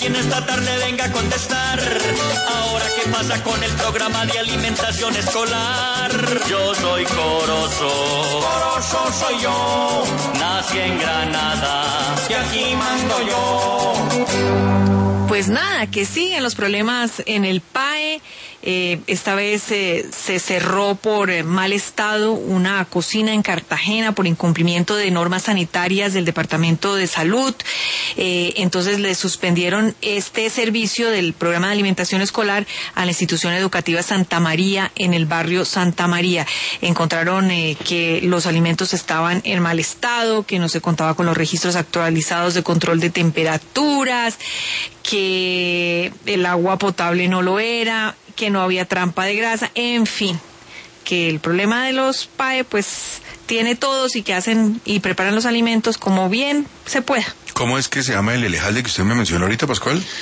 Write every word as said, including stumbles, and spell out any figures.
alguien esta tarde venga a contestar. Ahora, ¿qué pasa con el programa de alimentación escolar? Yo soy Corozo, Corozo soy yo. Nací en Granada y aquí mando yo. Pues nada, que siguen los problemas en el P A E. Eh, esta vez eh, se cerró por eh, mal estado una cocina en Cartagena por incumplimiento de normas sanitarias del Departamento de Salud. Eh, entonces le suspendieron este servicio del programa de alimentación escolar a la institución educativa Santa María en el barrio Santa María. Encontraron eh, que los alimentos estaban en mal estado, que no se contaba con los registros actualizados de control de temperaturas, que el agua potable no lo era, que no había trampa de grasa, en fin, que el problema de los P A E pues tiene todos y que hacen y preparan los alimentos como bien se pueda. ¿Cómo es que se llama el Elejalde que usted me mencionó ahorita, Pascual?